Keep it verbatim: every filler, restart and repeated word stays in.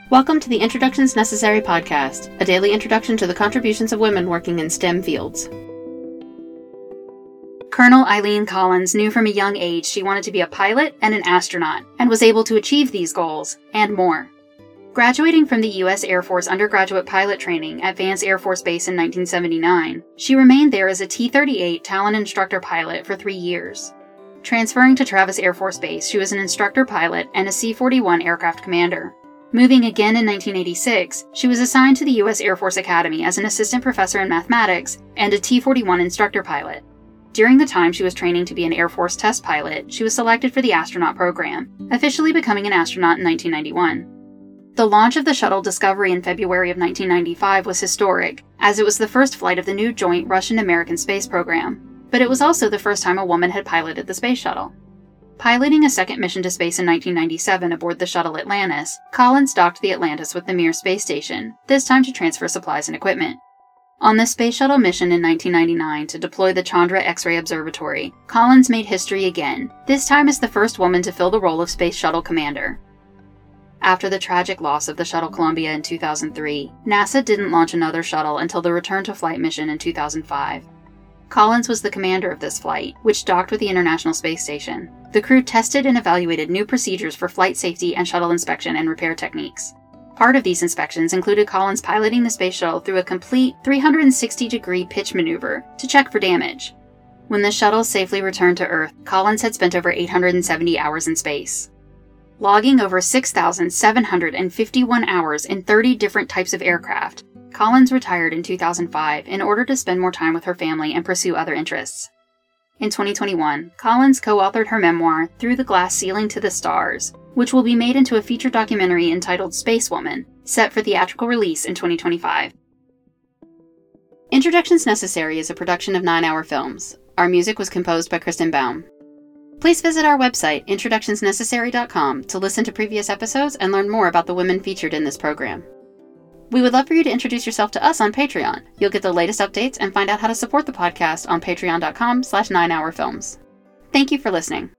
Welcome to the Introductions Necessary podcast, a daily introduction to the contributions of women working in STEM fields. Colonel Eileen Collins knew from a young age she wanted to be a pilot and an astronaut, and was able to achieve these goals, and more. Graduating from the U S Air Force undergraduate pilot training at Vance Air Force Base in nineteen seventy-nine, she remained there as a T thirty-eight Talon instructor pilot for three years. Transferring to Travis Air Force Base, she was an instructor pilot and a C forty-one aircraft commander. Moving again in nineteen eighty-six, she was assigned to the U S Air Force Academy as an assistant professor in mathematics and a T forty-one instructor pilot. During the time she was training to be an Air Force test pilot, she was selected for the astronaut program, officially becoming an astronaut in nineteen ninety-one. The launch of the shuttle Discovery in February of nineteen ninety-five was historic, as it was the first flight of the new joint Russian-American space program, but it was also the first time a woman had piloted the space shuttle. Piloting a second mission to space in nineteen ninety-seven aboard the shuttle Atlantis, Collins docked the Atlantis with the Mir space station, this time to transfer supplies and equipment. On the space shuttle mission in nineteen ninety-nine to deploy the Chandra X-ray Observatory, Collins made history again, this time as the first woman to fill the role of Space Shuttle Commander. After the tragic loss of the shuttle Columbia in two thousand three, NASA didn't launch another shuttle until the return to flight mission in two thousand five. Collins was the commander of this flight, which docked with the International Space Station. The crew tested and evaluated new procedures for flight safety and shuttle inspection and repair techniques. Part of these inspections included Collins piloting the space shuttle through a complete three hundred sixty degree pitch maneuver to check for damage. When the shuttle safely returned to Earth, Collins had spent over eight hundred seventy hours in space. Logging over six thousand seven hundred fifty-one hours in thirty different types of aircraft, Collins retired in two thousand five in order to spend more time with her family and pursue other interests. In twenty twenty-one, Collins co-authored her memoir, Through the Glass Ceiling to the Stars, which will be made into a feature documentary entitled Spacewoman, set for theatrical release in twenty twenty-five. Introductions Necessary is a production of Nine Hour Films. Our music was composed by Kristen Baum. Please visit our website, introductions necessary dot com, to listen to previous episodes and learn more about the women featured in this program. We would love for you to introduce yourself to us on Patreon. You'll get the latest updates and find out how to support the podcast on patreon dot com slash nine hour films. Thank you for listening.